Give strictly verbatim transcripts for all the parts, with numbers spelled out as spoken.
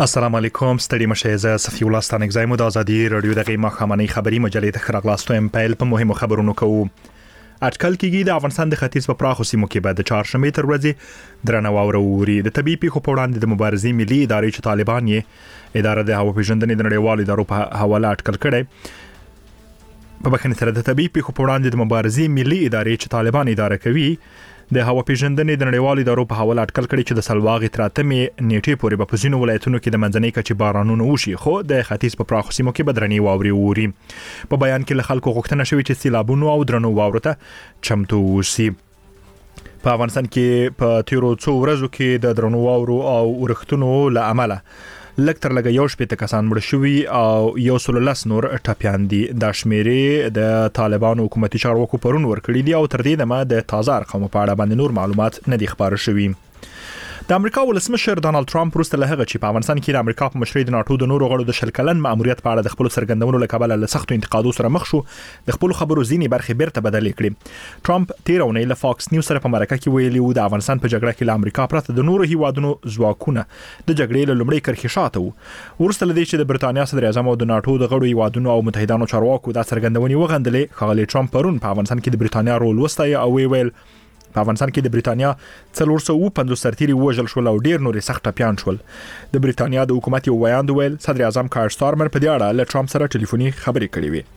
السلام علیکم ستړي مشه زه صفی الله ستانګزای مو د ازادي رادیو د غیمه خامنۍ خبری مجلې ته خراغلاستو ام پیل په مهمو خبرونو کوو. اټکل کېږي د افغانستان د ختیځ په پراخو سیمو کې بعد چهارشنبه تر ورځې درنه واوره ووري. د طبي پیښو په وړاندې د مبارزې ملي ادارې چې طالبان یې اداره د هوا پیژندنې د نړیوالو ادارو په حواله اټکل کړي. په بخښنې سره د طبي پیښو په وړاندې د مبارزې ملي ادارې چې طالبان اداره کوي د هوا پیژندنې د نړیوالو ادارو په حواله اټکل کړي چې د سلواغې تر اتمې نیټې پورې په ځینو ولایتونو کې د منځنۍ کچې بارانونه وشي، خو د ختیځ په پراخو سیمو کې به درنې واورې ووري. په بیان کې له خلکو غوښتنه شوې چې سیلابونو او درنو واورو ته چمتو اوسي. په افغانستان کې په تیرو څو ورځو کې د درنو واورو او ورښتونو له امله لږ تر لږه یو شپېته کسان مړه شوي او یو سل لس نور ټپیان دي. دا شمیرې د طالبانو حکومتي چارواکو پرون ورکړي دي او تر دې دمه د تازه ارقامو په اړه باندې نور معلومات نه دي خبر شوي. د امریکا ولسمشر ډانلډ ټرمپ وروسته له هغه چې په افغانستان کې د امریکا په مشرۍ د ناتو د نورو غړو د شل کلن ماموریت په اړه د خپل څرګندونو له کبله له سختو انتقادو سره مخ شو، د خپل خبرو ځینې برخې بیرته بدلې کړې. ټرمپ تیر اونۍ له فاکس نیوز سره په مرکه کې ویلي و د افغانستان په جګړه کې له امریکا پرته د نورو هیوادونو ځواکونه د جګړې له لومړۍ کرښې شاته وو. وروسته له دې چې د برتانیا صدر اعظم او د ناتو د غړو هیوادونو او متحدانو چارواکو دا څرګندونې وغندلې، ښاغلی ټرمپ پرون په افغانستان کې د برتانیا رول وستایه او ویل په افغانستان کې د برتانیا څلور سوه پنځوس سرتیري وژل شول او ډیر نور سخت ټپیان شول. د برتانیا د حکومت یو ویاند ویل صدر اعظم کار سټارمر په دې اړه له ټرمپ سره ټلیفوني خبرې کړې وې.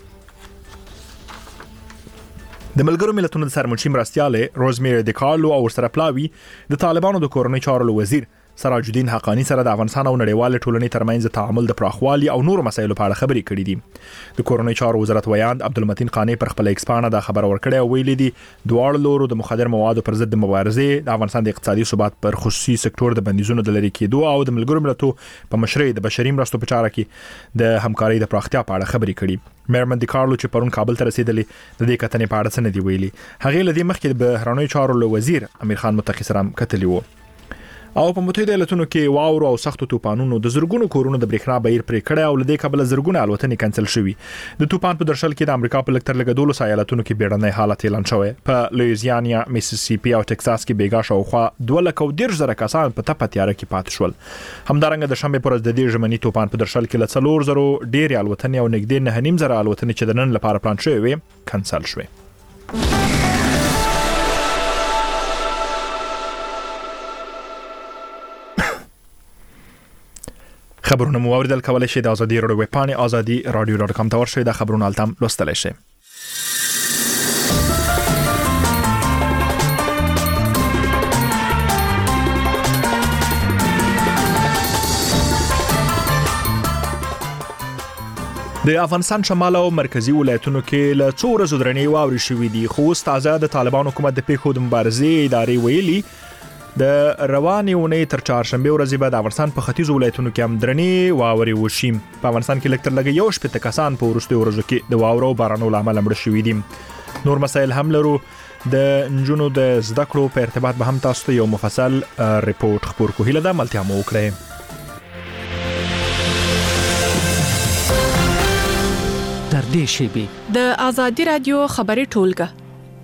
د ملګرو ملتونو د سرمنشي مرستیاله روزمیری دیکارلو او سره پلاوی د طالبانو د کورنۍ چارو وزیر سراج الدین حقانی سره د افغانستان او نړیوال ټولنې ترمنځ د تعامل د پراخوالي او نور مسایلو په اړه خبرې کړې دي. د کورنۍ چارو وزارت ویاند عبدالمتین قانی پر خپل ایکس پاڼه دا خبر ورکړی او ویلي دي دواړو لورو د مخدر موادو پر ضد مبارزې، د افغانستان د اقتصادي ثبات پر خصوصي سکتور د بندیزونو د لرې کېدو او د ملګرو ملتونو په مشرۍ د بشري مرستو په چاره کې د همکارۍ د پراختیا په اړه خبرې کړې. میرمن دیکارلو چې پرون کابل ته رسیدلې د دې کتنې په اړه څه نه دی ویلي. هغه لدی مخکې د بهرنیو چارو وزیر امیر خان متقی سره کتلی وو. او په متحده ایالاتونو کې واورو او سختو طوفانونو د زرګونو کورونو د برېښنا بهیر پرې کړی او لدې کبله زرګونه الوتنې کینسل شوي. د طوفان په درشل کې د امریکا په لکتر لګدولو سای ایالاتونو کې بیړنی حالت اعلان شوی. په لویزیانا، میسیسیپي او ټکساس کې بیګا شاوخوا دوه لک او دېرش زره کسان په تپه تیاره کې پاتې شول. همدارنګه د شنبې پر ورځ د دې ژمني طوفان په درشل کې له څلور زرو ډېرې الوتنې او نږدې نه نیم زره الوتنې چې د نن لپاره پلان شوې وې کینسل شوې. خبرونه مو اوریدل کولای شئ د ازادي رادیو ویب پاڼې ازادي رادیو ډاټ کام ته ورشئ. د خبرونو التم لوستلی شئ. د افغانستان شمال او مرکزی ولایتونو کې له څو ورځو درنې واورې شوې دي، خو اوس تازه د طالبان حکومت د پیښو د مبارزې ادارې ویلي د روانې اونۍ تر چهارشنبه ورځې به د افغانستان په ختیځو ولایتونو کې هم درنې واورې وشي. په افغانستان کې لږ تر لږه یو شپېته کسان په وروستیو ورځو کې د واورو او بارانو له امله مړه شوي دي. نور مسایل هم لرو. د نجونو د زده کړو په ارتباط به هم تاسو ته یو مفصل ریپورت خپور کوو. هیله ده ملتیا مو وکړئ. تر دې شیبې د ازادي رادیو خبري ټولګه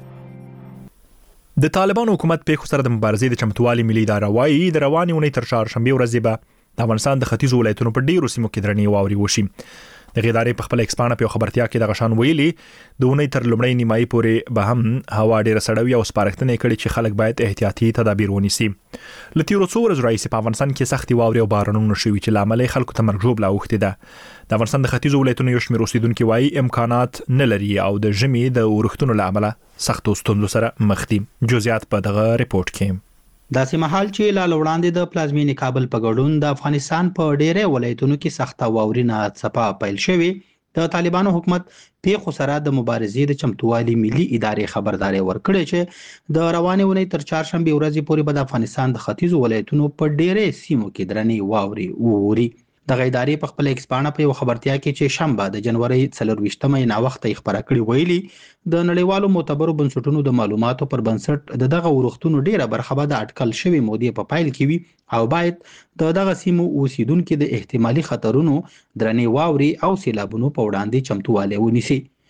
د طالبانو حکومت پیښو سره د مبارزې د چمتووالي ملي اداره وايي د روانې اونۍ تر چهارشنبه ورځې به د افغانستان د ختیځو ولایتونو په ډیرو سیمو کې درنې واورې وشي. د ادارې په خپل ایکس پاڼه په خبرتیا کې د غشان ویلي د اونۍ تر لومړۍ نیمایي پورې به هم هوا ډیره سړه او سپارښتنې کړي چې خلک باید احتیاطي تدابیر ونیسي. له تیرو څو ورځو راهیسې په افغانستان کې سختي واورې او بارانونه شوي چې له امله خلکو ته مرګ ژوبله اوښتې ده. د افغانستان د ختیځو ولایتونو یو شمېر اوسیدونکي وایي امکانات نه لري او د ژمي د ورښتونو له امله سختو ستونزو سره مخ دي. جزئیات په دغه ریپورت کې. داسې مهال چې لا وړاندې د پلازمینې کابل په ګډون د افغانستان په ډېرې ولایتونو کې سخته واورینه څپه پیل شوې، د طالبانو حکومت پیښو سره د مبارزې د چمتووالي ملي ادارې خبرداري ورکړې چې د روانې اونۍ تر چهارشنبه ورځې پورې به د افغانستان د ختیځو ولایتونو په ډېرې سیمو کې درنې واورې ووري. د ادارې په خپل ایکس پاڼه په یو خبرتیا کې چې شنبه د جنوري څلرویشتمه نا وخت خبره کړې ویلي د نړیوالو معتبرو بنسټونو د معلوماتو پر بنسټ د دغه ورښتونو ډیره برخه به د اټکل شوی مودې په پایل کې وي او باید د دغه سیمو اوسیدونکو د احتمالي خطرونو درنې واوري او سیلابونو په وړاندې چمتووالی ونیسي.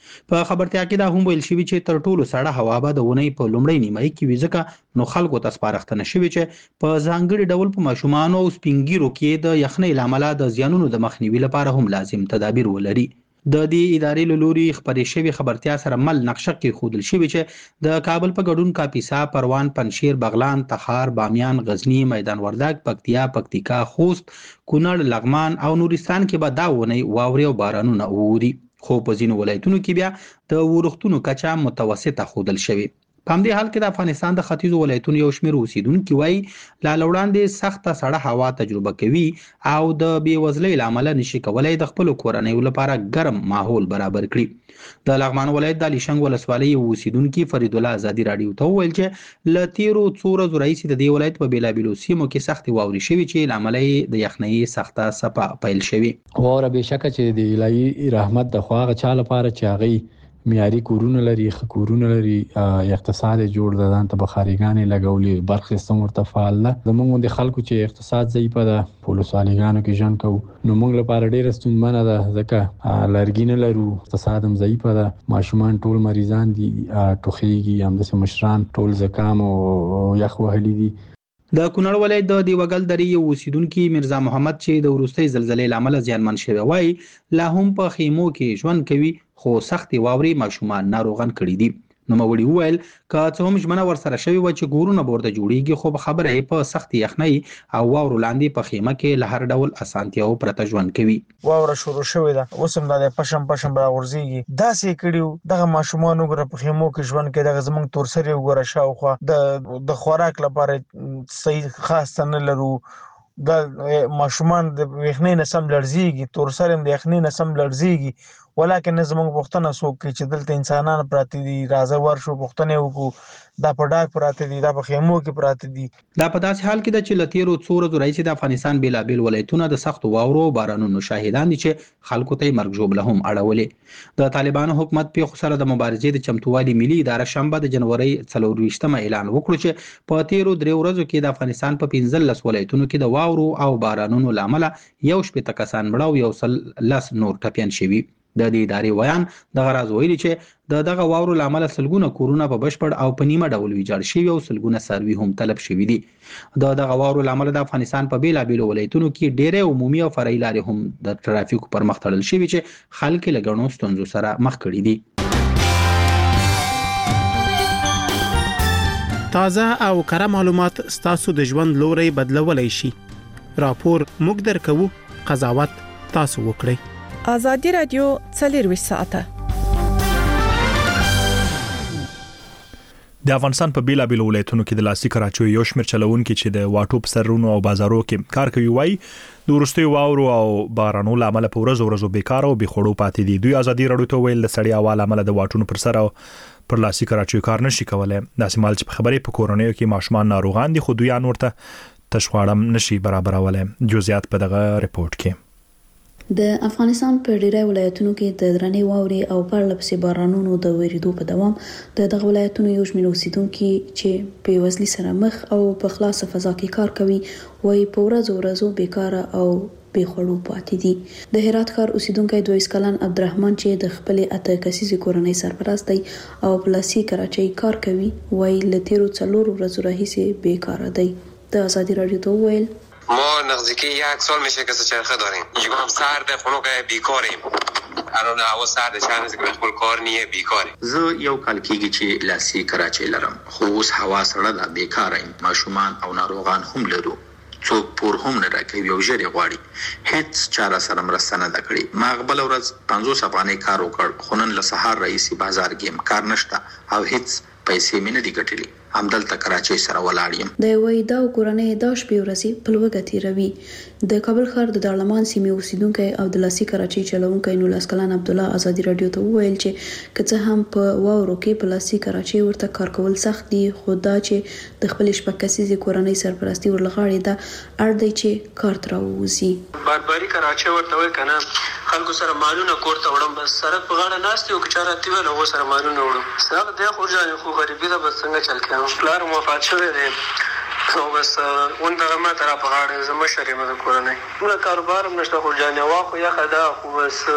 په خبرتیا کې دا هم ویل شوی چې تر ټولو سړه هوا به د اونۍ په لومړۍ نیمایي کې وي، ځکه نو خلکو ته سپارښتنه شوې چې په ځانګړي ډول په ماشومانو او سپینګیرو کې د یخنۍ له امله د زیانونو د مخنیوي لپاره هم لازم تدابیر ولري. د دې ادارې له لوري خبرې شوې خبرتیا سره مل نقشه کې ښودل شوې چې د کابل په ګډون کاپیسا، پروان، پنجشیر، بغلان، تخار، بامیان، غزنی، میدان وردګ، پکتیا، پکتیکا، خوست، کونړ، لغمان او نورستان کې به دا اونۍ واورې او بارانونه ووري، خو په ځینو ولایتونو کې بیا د ورښتونو کچه متوسطه ښودل شوې. په همدې حال کې د افغانستان د ختیځو ولایتونو یو شمېر اوسیدونکي وایي لا له وړاندې سخته سړه هوا تجربه کوي او د بېوزلۍ له امله نشي کولی د خپلو کورنیو لپاره ګرم ماحول برابر کړي. د لغمان ولایت د علیشنګ ولسوالۍ یو اوسیدونکي فرید الله ازادي راډیو ته وویل چې له تېرو څو ورځو راهیسې د دې ولایت په بېلابېلو سیمو کې سختې واورې شوي چې له امله یې د یخنۍ سخته څپه پیل شوې. واوره بېشکه چې د الهي رحمت د خوا هغه چا لپاره چې هغوی معیاري کورونه لري، ښه کورونه لري، اقتصاد یې جوړ ده، ځان ته بخارګانې لګولي، برق سیستم ورته فعال ده. زموږ غوندې خلکو چې اقتصاد ضعیفه ده په ولسوالیګانو کې ژوند کوو، نو موږ لپاره ډېره ستونزمنه ده، ځکه لرګي نه لرو، اقتصاد هم ضعیفه ده، ماشومان ټول مریضان دي، ټوخیږي، همداسې مشران ټول زکام او یخ وهلي دي. د کونړ ولایت د دیوګل درې یو اوسیدونکي میرزا محمد چې د وروستۍ زلزلې له امله زیانمن شوی وایي لا هم په خیمو کې ژوند کوي، خو سختې واورې ماشومان ناروغان کړي دي. نوموړي وویل که څه هم ژمنه ورسره شوې وه چې کورونه به ورته جوړېږي، خو په خبره یې په سختې یخنۍ او واورو لاندې په خیمه کې له هر ډول اسانتیاو پرته ژوند کوي. واوره شروع شوې ده، اوس هم دا پشم پشم راغورځېږي، داسې یې کړي دغه ماشومان وګوره په خیمو کې ژوند کوي، دغه زموږ تورسرې وګوره شاوخوا د د خوراک لپاره صحیح خاص څه نه لرو، د ماشومان د یخنۍ نه سم لړزېږي، تورسر هم د یخنۍ نه سم لړزېږي. ولکه نه زموږ پوښتنه څوک کوي چې دلته انسانان پراته دي، راځه ورشو پوښتنې وکړو، دا په ډاګ پراته دي، دا په خیمو کې پراته دي. دا په داسې حال کې ده چې له تېرو څو ورځو راهیسې د افغانستان بېلابېل ولایتونه د سختو واورو او بارانونو شاهدان دي چې خلکو ته یې مرګ ژوبله هم اړولې. د طالبانو حکومت پیښو سره د مبارزې د چمتووالي ملي اداره شنبه د جنورۍ څلورویشتمه اعلان وکړو چې په تېرو درې ورځو کې د افغانستان په پنځلس ولایتونو کې د واورو او بارانونو له امله یو شپېته کسان مړه او یو سل لس نور ټپیان شوي. د دې ادارې ویان دغه راز ویلي چې د دغه واورو له امله سلګونه کورونه په بشپړ او په نیمه ډول ویجاړ شوي او سلګونه څاروي هم تلف شوي دي. د دغه واورو له امله د افغانستان په بېلابېلو ولایتونو کې ډېرې عمومي او فرعي لارې هم د ټرافیکو پر مخ تړل شوي چې خلک یې له ګڼو ستونزو سره مخ کړي دي. تازه او کره معلومات ستاسو د ژوند لوري بدلولای شي. راپور موږ درکوو، قضاوت تاسو وکړئ. ازادي رادیو څلورویشت ساعته د افغانستان په بیلابېلو ولایتونو کې د لاسي کراچیو یو شمېر چلوونکي چې د واټو په سرونو او بازارو کې کار کوي وایي د وروستیو واورو او بارانو له امله په ورځو ورځو بیکاره او بې خوړو پاتې دي. دوی ازادي راډیو ته ویل د سړې هوا له امله د واټونو پر سر او پر لاسي کراچیو کار نشي کولای. داسې مال چې په خبرې په کورنیو کې ماشومان ناروغان دي، خو دوی ان ورته تشخواړم نشي برابرولای. جزئیات په دغه ریپورت کې. د افغانستان په ډیری ولایتونو کې د درنې واورې او پرله پسې بارانونو د وریدو په دوام د دغه ولایتونو یو شمېر اوسیدونکي چې په وزلي سره مخ او په خلاصه فضا کې کار کوي وایي په ورځو ورځو بیکاره او بې خوړو پاتې دي. د هرات ښار اوسیدونکی دویس کلن عبدالرحمن چې د خپلې اته کسیزې کورنۍ سرپرست دی او په لاسي کراچۍ کار کوي وایي له تېرو څلورو ورځو راهیسې بیکاره دی. د ازادي راډیو ته وویل ما نزدیکی یک سال میشه که چرخه داریم، یکم سرده، خونو که بیکاریم، الان هوا سرده، چند روزه که خپل کار نیه بیکاریم. زه یو کال کېږي چې لاسي کراچۍ لرم، خو اوس هوا سړه ده، بیکاره یم، ماشومان او ناروغان هم لرو، څوک پور هم نه راکوي او ژر یې غواړي، هیڅ چا راسره مرسته نه ده کړې. ما بله ورځ پنځوس افغانۍ کار وکړ، خو نن له سهار راهیسې بازار کې هم کار نشته او هیڅ پیسې مې نه دي ګټلې، همدلته کراچۍ سره ولاړ یم. د یوې دا کورنۍ دا شپې ورځې په لوږه تېروي. د کابل ښار د داړلمان سیمې اوسیدونکی او د لاسي کراچۍ چلوونکی نولس کلن عبدالله ازادي راډیو ته وویل چې که څه هم په واورو کې په لاسي کراچۍ ورته کار کول سخت دي، خو دا چې د خپلې شپږ کسیزې کورنۍ سرپرستي ورلغاړې ده اړ دی چې کار ته راووځي. بارباري کراچۍ ورته وایي که نه، خلکو سره مالونه کور ته وړم، بس سړک په غاړه ناست یو که چا راته ویل هغو سره مالونه وړم. سړک دی خو جانې خو غریبي ده، بس څنګه چل کوم. پلار مو وفات شوی دی او بس اون دغه ما ته را په غاړه زه مشر یم د کورنۍ، دومره کاروبار هم نشته، خو جانې هوا خو یخه ده، خو بس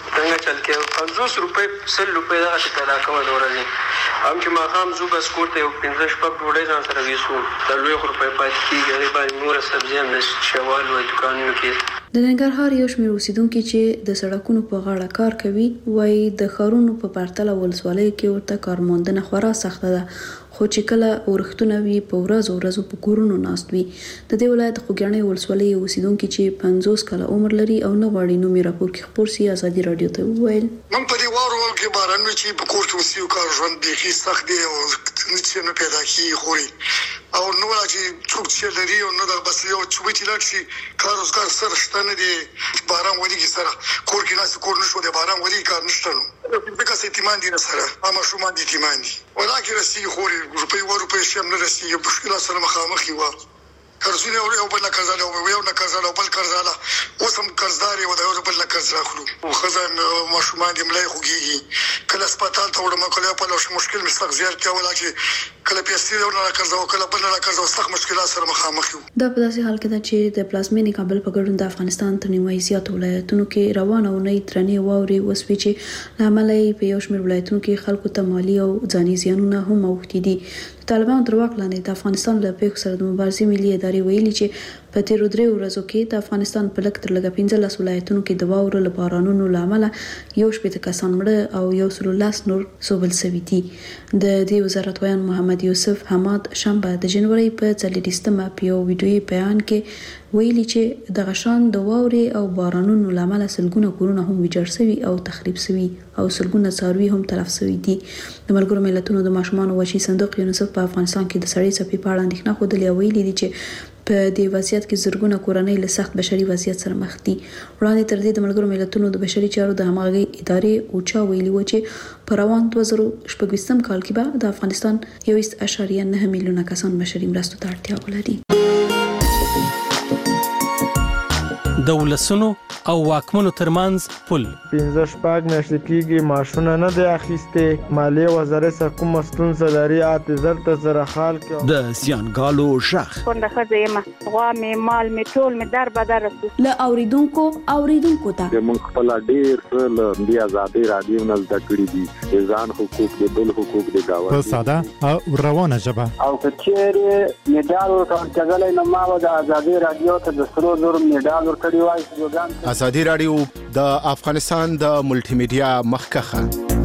څنګه چل کې پنځوس روپۍ سل روپۍ دغه څه پیدا کول ورځي هم چې ماښام زو بس کور ته یو پنځه شپږ ډوډۍ ځان سره ویسو د لوی روپۍ پاتې کېږي هغې باندې نوره سبزي هم د شوال وایي دوکانونو کې. د ننګرهار یو شمېر اوسیدونکي چې د سړکونو په غاړه کار کوي وایي د ښارونو په پرتله ولسوالیو کې ورته کارموندنه خورا سخته ده، خو چې کله اورښتونه وي په ورځو ورځو په کورونو ناست وي. د دې ولایت خوږیاڼۍ ولسوالۍ اوسیدونکي چې پنځوس کاله عمر لري او نه غواړي نومي راپور کې خپور سي ازادي راډیو ته وویل من په دې وارو کې باران چې په کور کې اوسېږو کار ژوند بیخي سخت دی او هېڅ نه پیدا کېږي خوري او نو چې څوک چې لري او نه د بس یو څوک چې لاړ شي کار روزګار سره شته نه دی، باران ورېږي سره کور کې ناست کور نه شو دی، باران ورېږي کار نشته نو ځکه څه اعتماد دي نه سره هم ماشومان دي اعتماد دي ولا کې رسېږي خوري روپۍ اووه روپۍ شي هم نه رسېږي مشکلات سره مخامخ یو قرضونه یو بل نه قرضاله او یو نه قرضاله او بل قرضاله اوس هم قرضدار یو د یو بل نه قرض راخلو او ښځه ماشومان دې ملای خوږېږي کله هسپتال ته وړم کله په لوش مشکل مې سخت زیات کړی ولا چې کله پیسې یو نه قرض او کله بل نه قرض او سخت مشکلات سره مخامخ یو. دا په داسې حال کې ده چې د پلازمینې کابل په ګډون د افغانستان تر نیمایي زیاتو ولایتونو کې روانه اونۍ درنې واورې وسوې چې له امله یې په یو شمېر ولایتونو کې خلکو ته مالي او ځاني زیانونه هم اوښتي دي. د طالبانو تر واک لاندې د افغانستان له پیښو سره د مبارزې ملي ادارې ویلي چې په تیرو درې ورځو کې د افغانستان په لږ تر لږه پنځلس ولایتونو کې د واورو له بارانونو له امله یو شپېته کسان مړه او یو سل لس نور ژوبل شوي دي. د دې وزارت ویان محمد یوسف حماد شنبه د جنوري په څلېرویشتمه په یو ویډیویي بیان کې ویلي چې د غشان د واورې او بارانونو له امله سلګونه کورونه هم ویجاړ شوي او تخریب شوي او سلګونه څاروي هم تلف شوي دي. د ملګرو ملتونو د ماشومانو وحشي صندوق یونیسف په افغانستان کې د سړې څپې په اړه اندېښنه ښودلې او ویلي دي چې په دې وضعیت کې زرګونه کورنۍ له سخت بشري وضعیت سره مخ دي. وړاندې تر دې د ملګرو ملتونو د بشري چارو د همغږۍ ادارې اوچا ویلي و چې په روان دوه زره شپږویشتم کال کې به د افغانستان یو اعشاریه نه میلیونه کسان بشري مرستو ته اړتیا ولري. د ولسونو او واکمنو ترمنځ پل پنځه شپږ میاشتې کېږي معاشونه نه دی اخیستې، مالیې وزارت سره کومه ستونزه لري اته زر ته سره حال کې د زیانګالو ژغ کونډه ښځه یم، غوا مې مال مې ټول مې در بدر رسو له اوریدونکو اوریدونکو ته موږ خپل ډېر څه له دې ازادي راډیو نه زده کړي دي، د ځان حقوق د بل حقوق د گاونډي په ساده او روانه ژبه او کچېره میډال ورکړل کېدل نو ما د ازادي راډیو ته د سرو زر میډال ورکړی وای. ازادي راډیو د افغانستان د ملټي میډیا مخکخه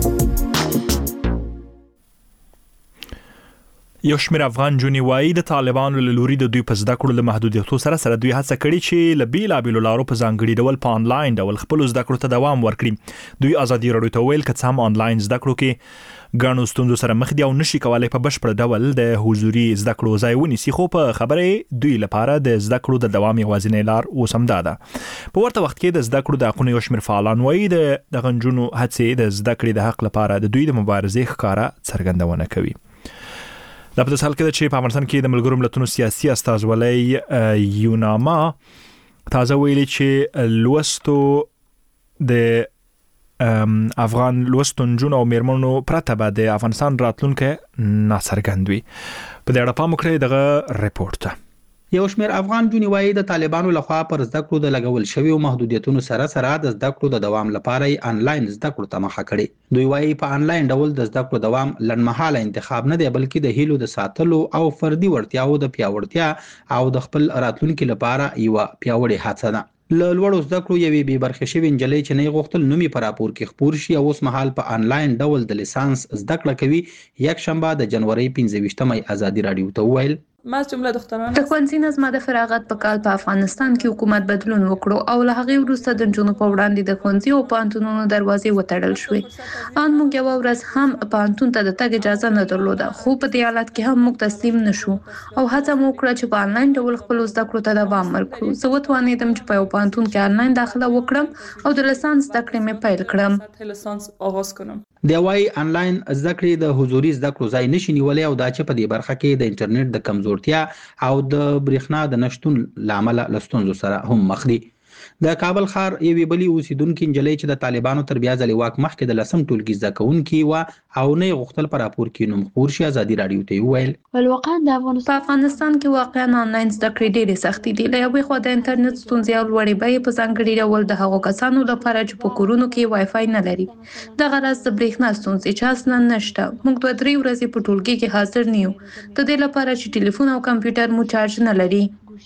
یو شمېر افغان جونې وایي د طالبانو له لوري د دوی په زده کړو له محدودیتو سره سره دوی هڅه کړې چې له بېلابېلو لارو په ځانګړي ډول په آنلاین ډول خپلو زده کړو ته دوام ورکړي. دوی ازادي راډیو ته ویل که څه هم آنلاین زده کړو کې ګڼو ستونزو سره مخ دي او نشي کولای په بشپړ ډول د حضوري زده کړو ځای ونیسي، خو په خبره دوی لپاره د زده کړو د دوام یوازینۍ لار اوس هم دا ده. په ورته وخت کې د زده کړو د حقونو یو شمېر فعالان وایي د دغه نجونو هڅې د زده کړې د حق لپاره د دوی د مبارزې ښکاره څرګندونه کوي. دا په داسې حال کې ده چې په افغانستان کې د ملګرو ملتونو سیاسي استازولۍ یوناما تازه ویلي چې لوستو د افغان لوستو نجونو او میرمنو پرته به د افغانستان راتلونکی ناڅرګند وي. په دې اړه پام وکړئ دغه ریپورت ته. یو شمېر افغان جونې وایي د طالبانو لخوا پر زده کړو د لګول شویو محدودیتونو سره سره د زده کړو د دوام لپاره یې آنلاین زده کړو ته مخه کړې. دوی وایي په آنلاین ډول د زده کړو دوام لنډمهاله انتخاب نه دی بلکې د هیلو د ساتلو او فردي وړتیاو د پیاوړتیا او د خپل راتلونکي لپاره یو پیاوړې هڅه ده. له لوړو زده کړو یوې بې برخې شوې نجلۍ چې نه غوښتل نوم یې په راپور کې خپور شي او اوس مهال په آنلاین ډول د لیسانس زده کړه کوي، یک شنبه د جنوري پنځه ویشتمه ازادي راډیو ته وویل ما جمله دختران د ښوونځي نظم د فراغت په کال په افغانستان کې حکومت بدلون وکړو او له هغې وروسته د نجونو په وړاندې د ښوونځي او پوهنتونونو دروازې وتړل شوې. ان موږ یوه ورځ هم پوهنتون ته د تګ اجازه نه درلوده، خو په دې حالت کې هم موږ تسلیم نه شو او هڅه مو وکړه چې په آنلاین ډول خپلو زده کړو ته دوام ورکړو. زه وتوانېدم چې په یو پوهنتون کې آنلاین داخله وکړم او د لیسانس زده کړې مې پیل کړم. لیسانس آغاز کنم. دی وايي آنلاین زده کړې د حضوري زده کړو ځای نشي نیولای او دا چې په دې برخه کې د انټرنیټ د کمزورتیا او د برېښنا د نشټون لامل له ستونزو سره هم مخ دي. د کابل ښار یوې بلې اوسیدونکو نجلۍ چې د طالبانو تر بیا ځلې واک مخکې د لسم ټولګي زده کوونکې وه او نه یې غوښتل په راپور کې نوم خپور شي ازادي راډیو ته وویل ولواقعا د افغانستان په افغانستان کې واقعا آنلاین زده کړې ډېرې سختې دي. له یوې خوا د انټرنیټ ستونزې او لوړې بیې په ځانګړي ډول د هغو کسانو لپاره چې په کورونو کې وای فای نه لري. دغه راز د برېښنا ستونزې چې اصلا نشته. موږ دوه درې ورځې په ټولګي کې حاضر نه یو د دې لپاره چې ټلیفون او کمپیوټر مو چارج نه لري.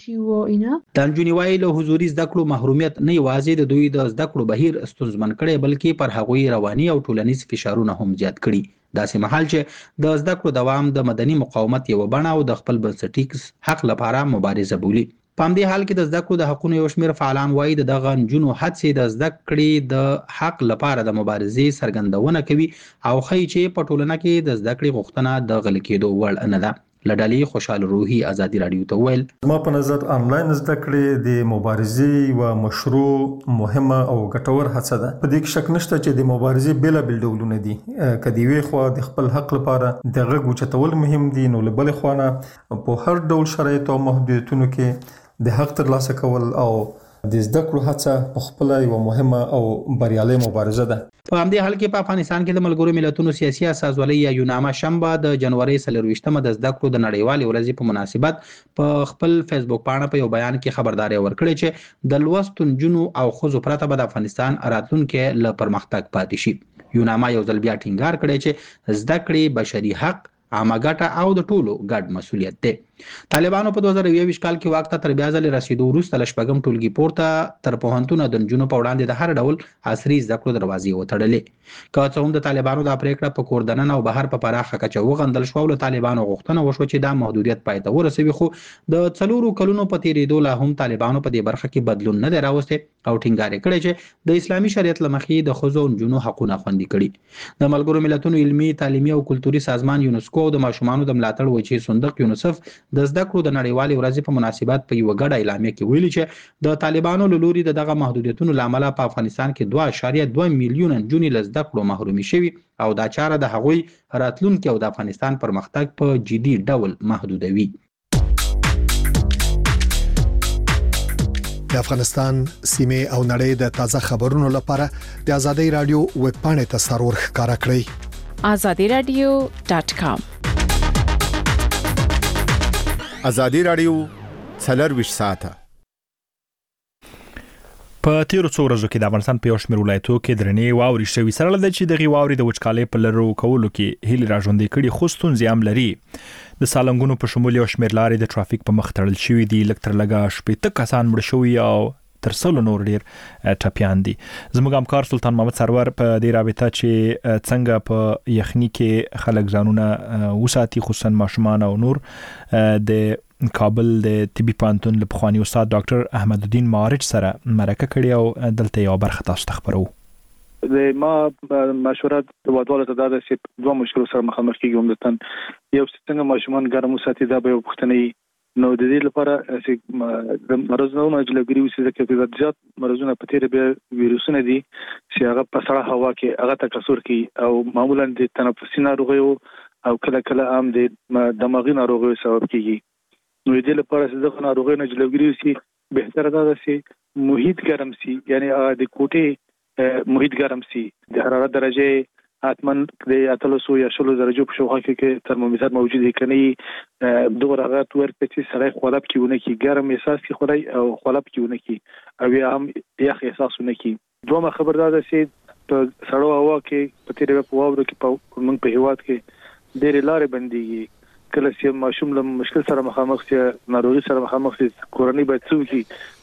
د نجونې وایي له حضوري زده کړو محرومیت نه یوازې د دوی د زده کړو بهیر ستونزمن کړی بلکې پر هغوی رواني او ټولنیز فشارونه هم زیات کړي. داسې مهال چې د زده کړو دوام د مدني مقاومت یو بڼه او د خپل بنسټیز حق لپاره مبارزه بولي. په همدې حال کې د زده کړو د حقونو یو شمېر فعالان وایي د دغه نجونو هڅې د زده کړې د حق لپاره د مبارزې څرګندونه کوي او ښیي چې په ټولنه کې د زده کړې غوښتنه د غلي کېدو وړ نه ده. لډالي خوشاله روحي ازادي راډیو ته ویل ما په نظر انلاین زده کړې د مبارزې او مشروع مهمه او ګټور هڅه ده. په دې کې شک نشته چې د مبارزې بل بل ډولونه دي. کدی وی خو د خپل حق لپاره د غږ اوچتول مهم دي نو له بل خوانه په هر ډول شرایط او محدودیتونو کې د حق ترلاسه کول او د زده کړو هڅه په خپل یو مهمه او بریالي مبارزه ده. په همدې حال کې په افغانستان کې د ملګرو ملتونو سیاسي اساسولۍ یا یوناما شنبه د جنوري څلرویشتمه د زده کړو د نړیوالې ورځې په مناسبت په خپل فیسبوک پاڼه په یو بیان کې خبرداري ورکړې چې د لوستو نجونو او ښځو پرته به د افغانستان راتلونکي له پرمختګ پاتې شي. یوناما یو ځل بیا ټینګار کړی چې زده کړې بشري حق عامه ګټه او د ټولو ګډ مسولیت دی. طالبانو په دوه زره یوویشت کال کې واک ته تر بیا ځلې رسیدو وروسته له شپږم ټولګي پورته تر پوهنتونه د نجونو په وړاندې د هر ډول عصري زده کړو دروازې وتړلې. که څه هم د طالبانو دا پریکړه په کور دننه او بهر په پراخه کچه وغندل شوه او له طالبانو غوښتنه وشوه چې دا محدودیت پای ته ورسوي خو د څلورو کلونو په تیریدو لا هم طالبانو په دې برخه کې بدلون نه دی راوستی او ټینګار کړی چې د اسلامي شریعت له مخې د ښځو او نجونو حقونه خوندي کړي. د ملګرو ملتونو علمي تعلیمي او کلتوري سازمان یونسکو او د ماشومانو د ملاتړ وچې صندوق یونیسف د زده کړو د نړیوالې ورځې په مناسبت په یو غړ اعلامیه کې ویلي چې د طالبانو له لوري د دغه محدودیتونو لامل په افغانستان کې دوه اعشاریه دوه میلیون نجونې له زده کړو محرومي شوي او دا چاره د هغوی راتلونکي او د افغانستان پرمختګ په جدي ډول محدودوي. د افغانستان سیمه او نړۍ د تازه خبرونو لپاره د ازادي رادیو ویب پاڼې ته سرور ښکارا کړئ azadi radio dot com. ازادي رادیو څلرویشت ساعته. په تیرو څو ورځو کې د افغانستان په یو شمېر ولایتونو کې درنې واورې شوي سره له دې چې د غواوري د وچکالۍ په لرو کولو کې هیلې راژوندې کړي خو ستونزې هم لري. د سالنګونو په شمول یو شمېر لارې د ټرافیک په مخ تړل شوي دي. لږ تر لږه شپېته کسان مړه شوي او تر سلو نور ډیر ټپیان دي. زموږ همکار سلطان محمد سرور په دې رابطه چې څنګه په یخني کې خلک ځانونه وساتي خصوصا ماشومان او نور د کابل د طبي پوهنتون له پخواني استاد ډاکټر احمد الدین مارج سره مرکه کړې او دلته یو برخه تاسو ته خبرو. د ما مشوره د وادواله ته دا چې دوه مشکل سره مخامخ کیږي عمدتاً یو څنګه ماشومان ګرم وساتي دا به وختنی نو د دې لپاره چې مرزونه جلګری وسې ځکه چې زیات مرزونه په تیر به ویروسونه دي چې هغه په سړه هوا کې هغه تکثر کوي او معمولا د تنفسي ناروغیو او کله کله هم د دماغي ناروغیو سبب کیږي. نو د دې لپاره چې دغه ناروغي نه جلګری وسې بهتره ده چې محیط ګرم سي یعنی د کوټې محیط ګرم سي د حرارت درجه اتمن د اتلسو یا شلو درجو په شوخه کې ترمومتر موجود کني دوه رغات ورته چې سره خلاب کیونه کی ګرم احساس کی خلای او خلاب کیونه کی او یا هم یخ احساسونه کی. دوه خبردار ده چې په سړو هوا کې په تیر په واورو کې په موږ په هواد کې ډېر لارې بنديږي کله چې ماشوم له مشکل سره مخامخ شي ناروغي سره مخامخ شي کورنۍ باید څوکي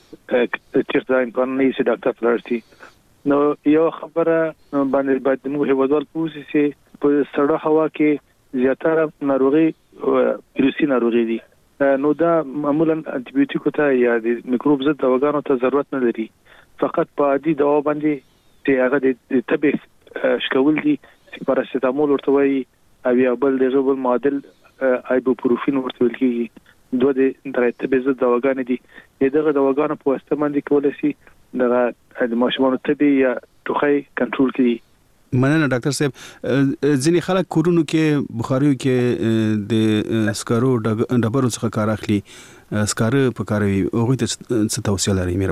چې امکان نه شي ډاکټر فلرتي. نو یو خبره باندې باید موږ هیوادوال پوښتنه چې په سړه هوا کې زیاتره ناروغي ویروسي ناروغي دي نو دا معمولا انټي بیوټیکو ته یا د میکروب ضد دواګانو ته ضرورت نه لري فقط په عادي دوا باندې چې هغه د طبي شکول دي چې پاراسټامول ورته وایي او یا بل د غبل معادل ایبوپروفین ورته ویل کیږي دوه د طبي ضد دواګانې دي دغه دواګانو په واسطه باندې کولای شي دغه د ماشومانو طبي یا ټوخی کنټرول کړي. مننه ډاکټر صاحب. ځینې خلک کورونو کې بخاریو کې د سکارو ډبرو څخه کار اخلي سکاره په کاروي هغه ته څه توصیه لري مهرباني؟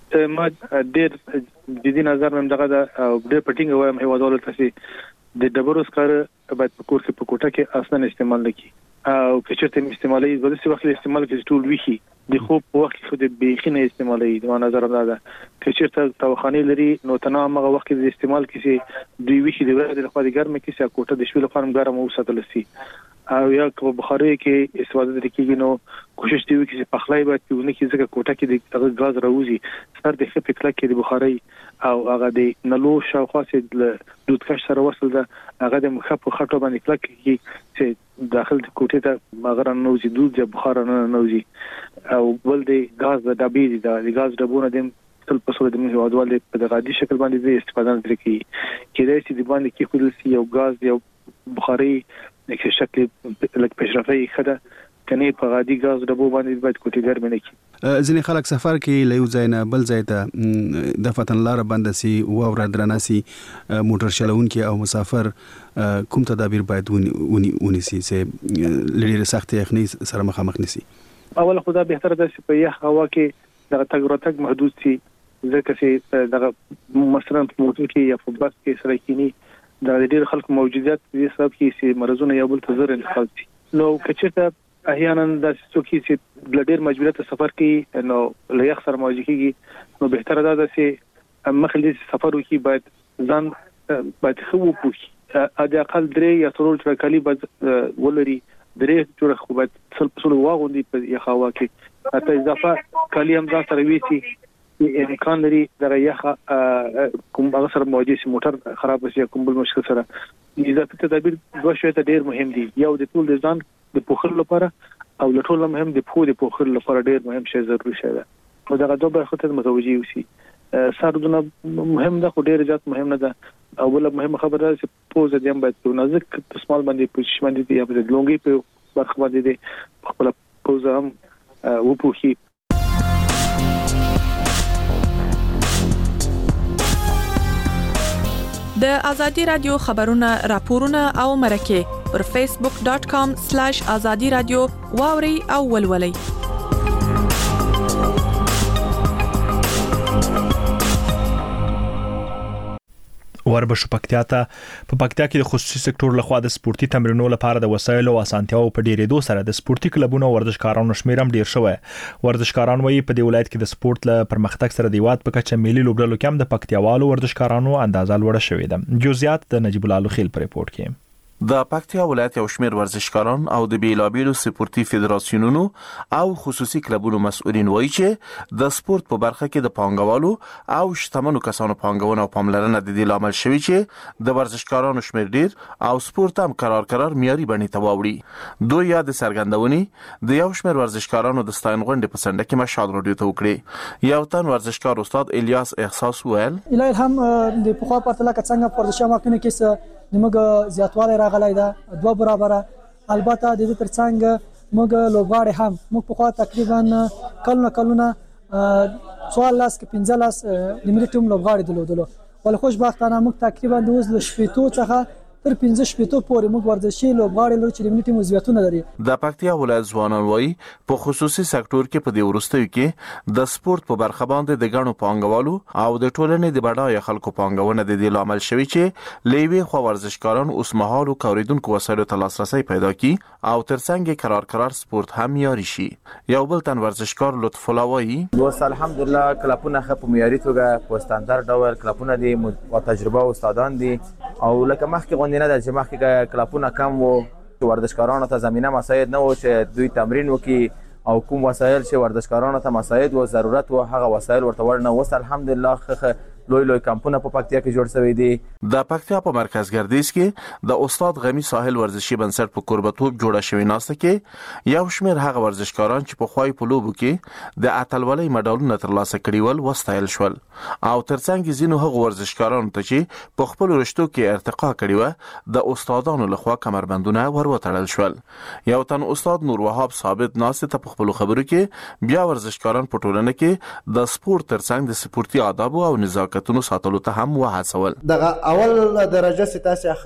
ما ډېر جدي نظر مې دغه د ډېر پټینګ وایم هیوادوالو ته د ډبرو سکاره باید په کور کې په کوټه کې اصلا استعمال نکړي او که چېرته استعمالي د څه وخت استعمال کې ټول ویخي د خوب په وخت کې د بیخینه استعمالي د نظر دا ده که چېرته توخاني لري نو تنه هغه وخت کې استعمال کې دوی ویخي د ورځې لخوا د ګرمه کې سیا کوټه د شپې لپاره ګرم وساتل شي او یا په بخاري کې استفاده کیږي نو کوشش دی چې پخلای باید ونه کې ځکه کوټه کې د غاز راوځي سر د خپل کله کې د بخاري او هغه د نلو شاوخوا چې د دودکش سره وصل ده هغه د مخ په خټو باندې کله کې چې داخل د کوټه ته مغره نوځي دود یا بخار نه نوځي او بل د غاز د ډبې د غاز ډبونه د تل په صورت د هیوادوال په غادي شکل باندې استفاده نه کوي کېدای شي د باندې کې خپل سي یو غاز یو بخاري د شکل لک پېشرفي خده کني په غادي غاز ډبو باندې باید کوټه ګرمه نه کی ځینې خلک سفر کې لیو ځای نه بل ځای ته د فتن لار بند سي او ور درناسي موټر چلونکي او مسافر کوم تدابیر باید ونی ونی سي چې لري سخت یخني سره مخامخ نشي اول خدا به تر د په یخ هوا کې د تګ راتګ محدود سي ځکه چې د مثلا موټر کې یا په بس کې سره کینی د ډېر خلک موجودیت دې سبب کې چې مرزونه یو بل ته زر انتقال شي نو کچته احيانا د څوکي چې بلډر مجبوریت سفر کوي نو لایق سره مواجه کیږي نو به تر دا چې مخلي سفر وکي باید ځان باید خو پوښي ا د اقل درې یا څلور چرکالي باید ولري درې چر خو باید څل څل واغوندي په یخوا کې اته اضافه کالی هم ځان سره ویسي امکان لري دغه یخه کوم هغه سره مواجه شي موټر خراب شي کوم بل مشکل سره اضافي تدابیر دوه شی ته ډیر مهم دي یو د ټول د ځان د پوخر لپاره او د ټول مهم د پوه د پوخر لپاره ډیر مهم شی ضروري شي ده نو دغه دوه برخه ته متوجي اوسئ سردونه مهم ده خو ډیر زیات مهم نه ده او بل مهم خبره چې پوزه دیم باید نازک تسمال باندې پوزیشن باندې یا په لونګي په برخه باندې خپل پوزه هم وپوخي د ازادي رادیو خبرونه راپورونه او مرکه پر فیسبوک ډاٹ کام سلیش ازادي رادیو واوري او ولولي وربشو پکتیا ته په پکتیا کې د خصوصي سکتور لخوا د سپورتي تمرینونو لپاره د وسایلو او اسانتیاو په ډیرېدو سره د سپورتي کلبونو ورزشکارانو شمیر هم ډیر شوی ورزشکاران وایي په دې ولایت کې د سپورت له پرمختګ سره د هیواد په کچه ملي لوبډلو کې هم د پکتیاوالو ورزشکارانو اندازه لوړه شوې ده جزئیات د نجیب الله خیل په ریپورت کې د پکتیا ولایت یو شمېر ورزشکاران او د بیلابیلو سپورتي فدراسیونونو او خصوصي کلبونو مسؤلین وایي چې د سپورت په برخه کې د پانګوالو او شتمنو کسانو پانګونه او پاملرنه د دې لامل شوی چې د ورزشکارانو شمېر ډیر او سپورت هم قرار قرار معیاري بڼې ته واوړي دوی یاد څرګندونې د یو شمېر ورزشکارانو د ستاین غونډې په سنډه کې مشال راډیو ته وکړي یو تن ورزشکار استاد الیاس احساس ویل الهی هم د پخوا پرتله څنګه ورزش ماکنه کې موږ زیاتوالی راغلی ده دوه برابره البته د دې ترڅنګ موږ لوبغاړي هم موږ په خوا تقریبا کلونه کلونه څوارلس کې پنځلس د ملي ټیم لوبغاړي درلودلو ولې خوشبختانه موږ تقریبا د اوس له شپېتو څخه تر پنځه شپېتو پورې موږ ورزشي لوبغاړي لرو چې د ملي ټیم عضویتونه لري د پکتیا ولایت ځوانان وایي په خصوصي سکتور کې په دې وروستیو کې د سپورت په برخه باندې د ګڼو پانګوالو او د ټولنې د بډایه خلکو پانګونه د دې لامل شوی چې لوی خو ورزشکاران اوس مهال او کوریدونکو وسایلو ته لاسرسي پیدا کړي او ترڅنګ قرار قرار سپورت هم یاري شي یو بل تن ورزشکار لطف الله وایي دوست الحمدلله کلپونه خپ معیاري توګه په ستاندر ډول کلپونه دي او تجربه استادان دي او لکه مخکې غونډه نه د چې مخکې کلپونه کم وو ورزشکارانو ته زمينه مساعد نه و چې دوی تمرین وکړي او کوم وسایل چې ورزشکارانو ته مساعد و ضرورت و هغه وسایل ورته ورنه وس الحمدلله لوی لوی کمپونه په پکتیا کې جوړ شوی دي د پکتیا په مرکز ګردیز کې د استاد غمی ساحل ورزشي بنسټ په قربتوب جوړه شوی ناسته کې یو شمېر هغه ورزشکاران چې په خوای په لوبو کې د اتلولۍ مډالونه ترلاسه کړي ول وستایل شول او ترڅنګ ځینو هغه ورزشکارانو ته چې په خپل رشتو کې ارتقا کړي و د استادانو لخوا کمربندونه وروتړل شول یو تن استاد نور وهاب ثابت ناسته ته په خپل خبرو کې بیا ورزشکاران په ټولنه کې د سپورت ترڅنګ د سپورتي آداب او نزاکت تونو ساتلو ته هم وهڅول دغه اول درجه ستاسو اخلي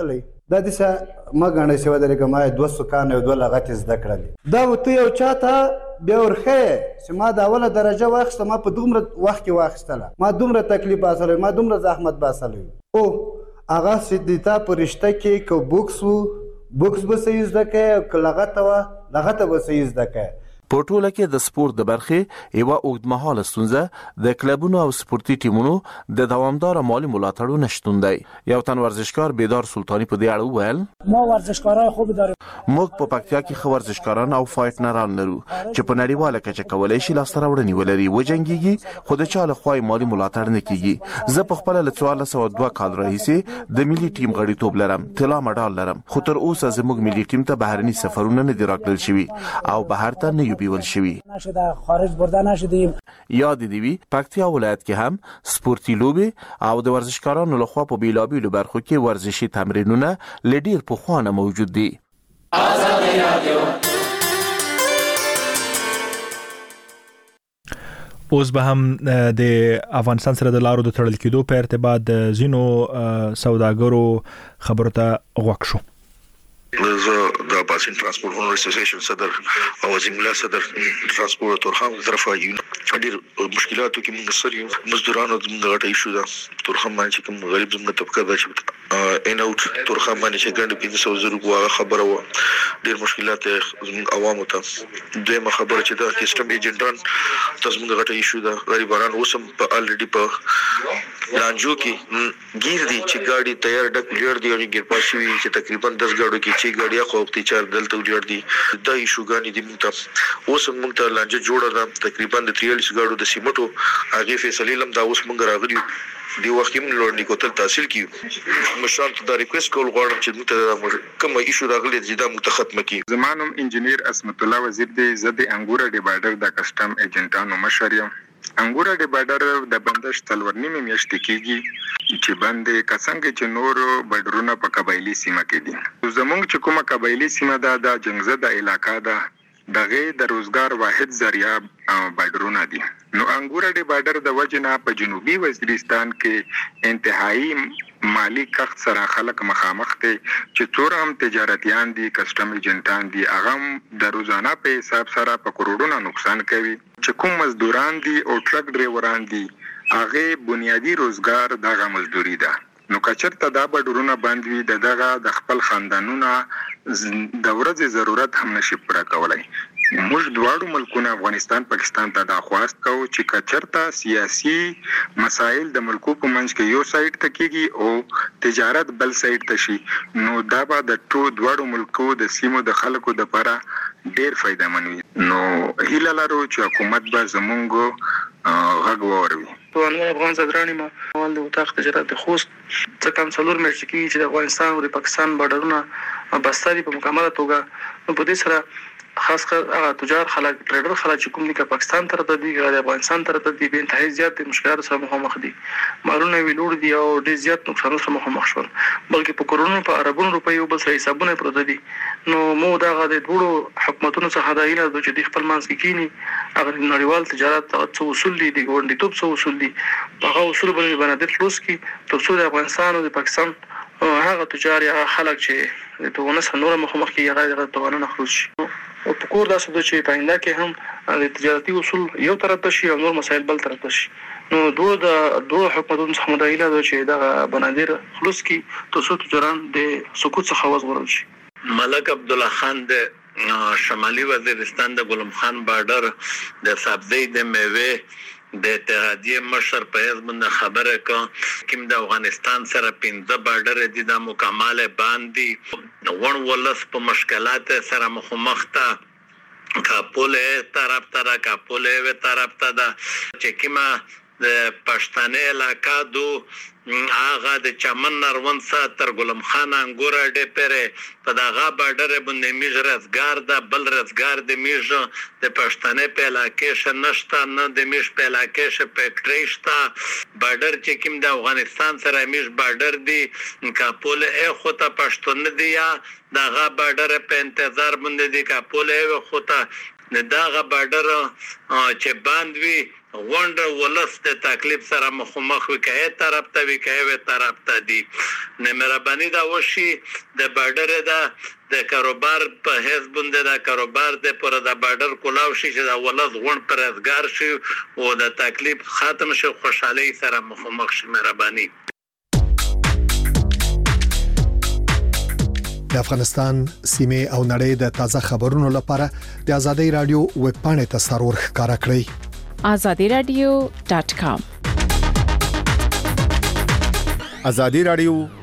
دا دسه ما غاڼه شو درګه ما دوه سکان او دوه لغت زده کړل دا وته یو چاته بیا ورخه چې ما د اوله درجه واخیسته ما په دومره وخت کې واخیستله ما دومره تکلیف باسلوي ما دومره زحمت باسلوي او هغه چې د تا په رشته کې که بوکس و بوکس به صحیح زده کوې او که لغته وه لغته به صحیح زده کوې. په ټوله کې د سپورت د برخې یوه اوږدمهاله ستونزه د کلبونو او سپورتي ټیمونو د دوامداره مالي ملاتړو نشتون دی. یو تن ورزشکار بیدار سلطانی په دې اړه وویل ما ورزشکاران خوب داریم. موږ په پکتیا کې ښه ورزشکاران او فایټنران لرو چې په نړیواله کچه کولی شي لاسته راوړنې ولري وجنګېږي خو د چا له خوا مالي ملاتړ نه کېږي. زه په خپله له څوارلس سوه دوه کال راهیسې د ملي ټیم غړیتوب لرم طلا مډال لرم خو تر اوسه زموږ ملي ټیم ته بهرني سفرونه نه دي راکړل شوي او بهر ته نه یو بیول شوي. نشده خارج برده نشدیم. یاد دی وی پکتیا ولایت کې هم سپورتي لوبې او د ورزشکارانو لخوا په بیلابیلو برخو کې ورزشي تمرینونه لډیر پخوانه موجود دي. آزادي رادیو اوس به هم د افغانستان سره د لارو د تړل کېدو په ارتباط د زینو سوداګرو خبرو ته غوښ شو. زه د باسین ترانسپورت اونر اسوسییشن صدر او عظیم الله صدر ترانسپورت تورخم طرفه یو ډیر مشکلاتو کې موږ سره یو مزدورانو د غټه ایشو ده تورخم باندې کوم غریب زموږ طبقه ده چې ان اوټ تورخم باندې چې ګڼ پنځه سوه زره غوا خبره و ډیر مشکلات زموږ عوامو ته دویمه خبره چې د کسټم ایجنټان تاسو موږ غټه ایشو ده غریبانان اوسم په الریډي په لانجو کې گیر دي چې ګاډي تیار ډک لیر دی او ګیر پاسوي چې تقریبا دس ګاډو کې چې ګاډیا خو په چار دلته وړ دي د ایشوګانی دي موږ ته اوس موږ ته لانجه جوړه ده تقریبا د تریالیس ګاډو د سیمټو هغه فیصله لم دا اوس موږ راغلی دی وخت کې موږ لوړ کوتل تحصیل کیو مشال ته دا ریکوست کول غواړم چې موږ ته کوم ایشو راغلی چې دا موږ ته ختمه کی. زمانم انجنیر اسمت الله وزیر دی زده انګور ډیوایډر د کسٹم ایجنټانو مشریم. انګور ډیوایډر د بندش تلورنی میاشتې کیږي چې باندې کسانګ چې نور بډرونه په قبایلی سیمه کې دي. زمونږ چې کومه قبایلی سیمه ده د جنگزده علاقہ ده دغه د روزګار واحد ذریعہ بډرونه دي. نو انګور ډیوایډر د وجنه په جنوبي وزیرستان کې انتهایی مالی کخت سره خلک مخامخ دي چې څور هم تجارتيان دي کسٹم ایجنټان دي هغه د روزانه په حساب سره په کروڑونو نقصان کوي. چې کوم مزدوران دي او ټرک ډرایوران دي هغه بنیادی روزګار دغه مزدوري ده. نو کچرته دا بډورونه باندې د دغه د خپل خاندانونو د ورځې ضرورت هم نشي پوره کولای. موږ دواړو ملکونو افغانستان پاکستان ته دا خواست کوو چې کچرته سیاسي مسایل د ملکو په منځ کې یو سایډ ته کېږي او تجارت بل سایډ ته شي نو دا به د ټولو دواړو ملکو د سیمو د خلکو لپاره ډیر فائدمن وي. نو هیله لرو چې حکومت به زموږ غږ واوري. ټول افغان زدرانی ما اول د وطاق تجارت د خوست څخه کم څلور میاشتې کې چې د افغانستان او د پاکستان بارډرونه بستري په مکمله توګه په دې سره خاص کر هغه تجار خلک ټریډر خلک چې کوم دي پاکستان ته راځي د افغانستان ته راځي به انتهایی زیات مشکلات سره مخامخ دي. مالونه ویلوړ دي او ډیر زیات نقصان سره مخامخ شول بلکې په کورونو په عربونو روپیو بل سره حسابونه پروت دي. نو مو دا غو د ټولو حکومتونو څخه دا ایله چې د خپل منځ کې کینی هغه نړیوال تجارت څو اصول دي د ګوندیتوب څو اصول دي هغه اصول باندې باندې خلاص کی تر څو د افغانستان او د پاکستان هغه تجار یا خلک چې د تونس نور مخامخ کې هغه توانونه خلاص شي او په کور داسې د چې پاینده کې هم د تجارتي اصول یو طرف ته شي او نور مسایل بل طرف ته شي. نو دوه د دوه حکومتونو څخه مدایله ده چې دا بنادر خلاص کی تر څو تجاران د سقوط څخه وژغورل شي. ملک عبد الله خان د شمالي وزیرستان د ګلم خان بارډر د سبزی د میوه د اتحادیه مشر په حزب خبره کوم د افغانستان سره پنځه بارډر دي د مکمل باندې ون ولس په مشکلات سره مخامخ ته کاپوله طرف ته کاپوله و طرف ته د چکیما د پښتنې علاقہ دو هغه د چمن نروان ساتر ګلم خان انګور ډې پره په دغه بارډر باندې میژ رزګار د بل رزګار د میژ د پښتنې په علاقې شنشتا نه د میژ په علاقې ش فیکټری شتا بارډر چې کوم د افغانستان سره میژ بارډر دی کاپول ا خو ته پښتون دی یا دغه بارډر په انتظار باندې دی کاپول ا خو ته دغه بارډر چې باندې غونډه ولس د تکلیف سره مخامخ وکای طرف ته وکای و طرف ته دی نه مهرباني دا وشي د بارډر دا د کاروبار په حساب باندې دا کاروبار د پر د بارډر کولاو شي چې دا ولادت غون پرېزګار شي او د تکلیف ختم شي خوشحالي سره مخامخ شي مهرباني. د افغانستان سیمه او نړۍ د تازه خبرونو لپاره د ازادي رادیو ویب پاڼې ته سرور ښکارا کړئ azadi radio dot com. ازادي رادیو